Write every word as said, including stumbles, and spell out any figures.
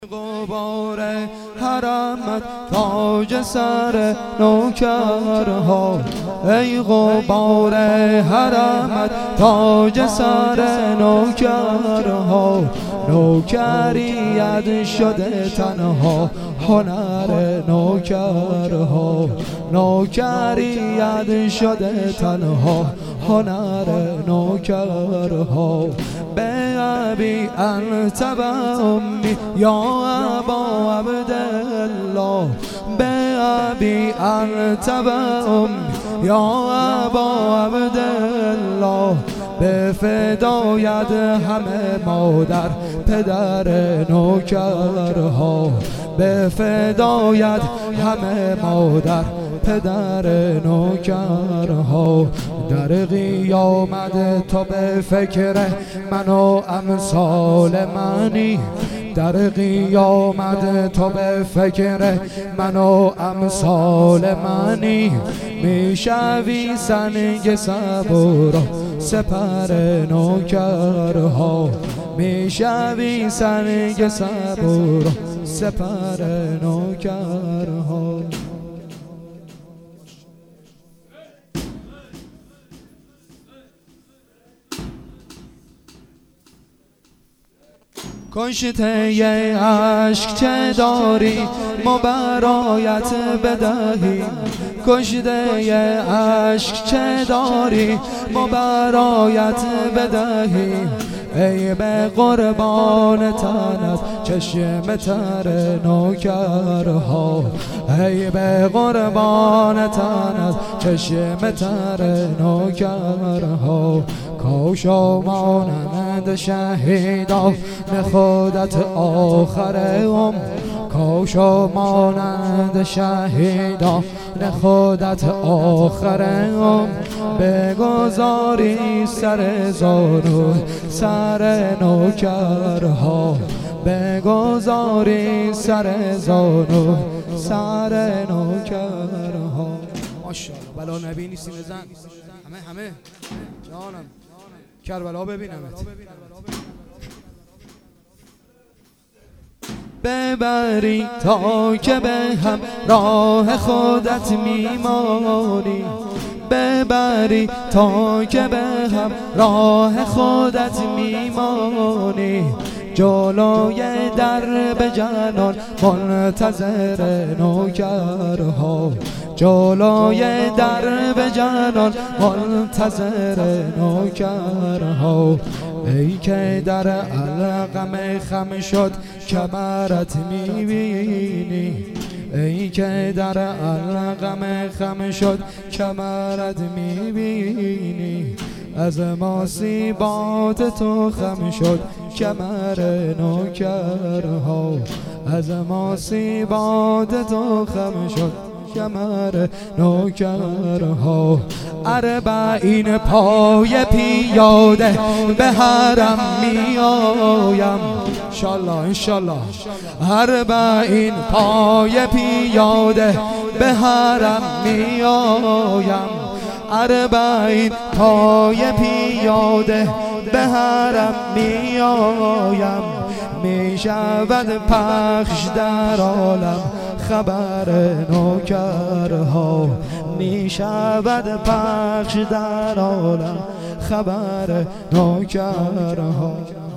غبار حرمت تاج سر نوکرها، ای غبار حرمت تاج سر نوکرها. نوکریت شده تنها هنر نوکرها، نوکریت شده تنها هنر نوکرها. به ابی انت و امی یا ابا عبدالله، به ابی انت و امی یا ابا عبدالله. به فدایت همه مادر پدر نوکرها، به فدایت همه مادر پدر نوکرها. در قیامت تو به فکر من و امثال منی، در قیامت تو به فکر من و امثال منی. میشوی سنگ صبور سپر نوکرها، میشوی سنگ صبور سپر نوکرها. کشته عشق چه داری ما برایت بدهیم، کشته عشق چه داری ما برایت بدهیم. ای به قربان تنت چشم تر نوکرها، ای به قربان تنت چشم تر نوکرها. کاش مانند شهیدان خودت آخر عمر، کاش مانند شهیدان خودت آخر عمر. بگذاری سر زانو سر نوکرها، بگذاری سر زانو سر نوکرها. ماشاءالله بلا نبی نیستی بزن همه همه جانم کربلا ببینمت. ببری تا که به هم راه خودت میمانی، ببری تا که به هم راه خودت میمانی. جلوی در به جنان منتظر نوکرها، جلوی در به جنان منتظر نوکرها. ای که در علقم خم شد کمرت میبینی، ای که در علقم خم شد کمرت میبینی. از مصیبات تو خم شد کمر نوکرها، از مصیبات تو خم شد کمر نوکرها. اربعین پای پیاده به حرم می آیم انشالله انشالله. اربعین پای پیاده به حرم می آیم، اربعین پای پیاده به حرم می آیم. می شود پخش در عالم خبر نوکرها، می شود پخش در عالم خبر نوکرها.